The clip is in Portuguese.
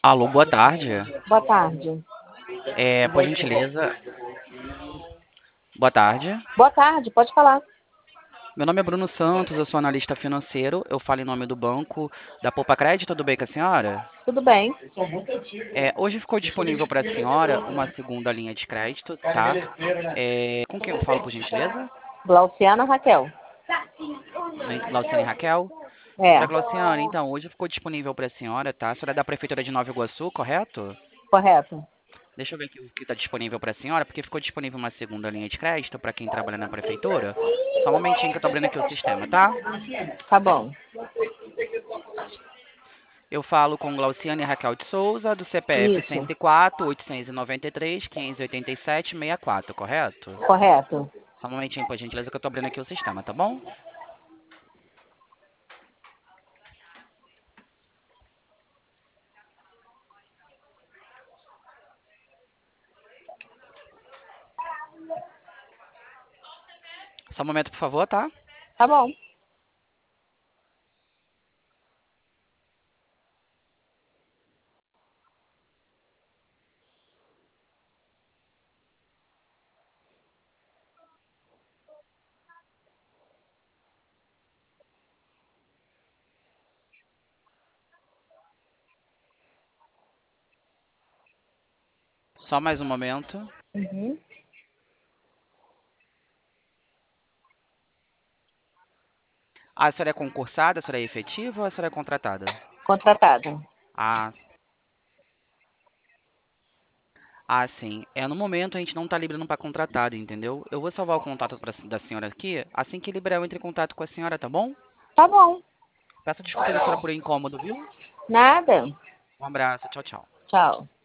Alô, boa tarde. Boa tarde. Por gentileza, boa tarde. Boa tarde, pode falar. Meu nome é Bruno Santos, eu sou analista financeiro. Eu falo em nome do banco da Poupa Crédito, tudo bem com a senhora? Tudo bem? Hoje ficou disponível para a senhora uma segunda linha de crédito, tá? Com quem eu falo, por gentileza? Glauciana Raquel. Glauciane Raquel? É, Senhora Glauciane, então, hoje ficou disponível para a senhora, tá? A senhora é da Prefeitura de Nova Iguaçu, correto? correto. Deixa eu ver aqui o que está disponível para a senhora, porque ficou disponível uma segunda linha de crédito para quem trabalha na prefeitura. Só um momentinho que eu estou abrindo aqui o sistema, tá? Tá bom. Eu falo com Glauciane Raquel de Souza, do CPF Isso, 104 893 587 64, correto? correto. Só um momentinho, por gentileza, que eu estou abrindo aqui o sistema, tá bom? Só um momento, por favor, tá? Tá bom. Só mais um momento. Uhum. A senhora é concursada, a senhora é efetiva ou a senhora é contratada? Contratada. Ah, sim. No momento a gente não está liberando para contratado, entendeu? Eu vou salvar o contato da senhora aqui. Assim que liberar, eu entro em contato com a senhora, tá bom? Tá bom. Peço desculpa da senhora por incômodo, viu? Nada. Um abraço, tchau, tchau. Tchau.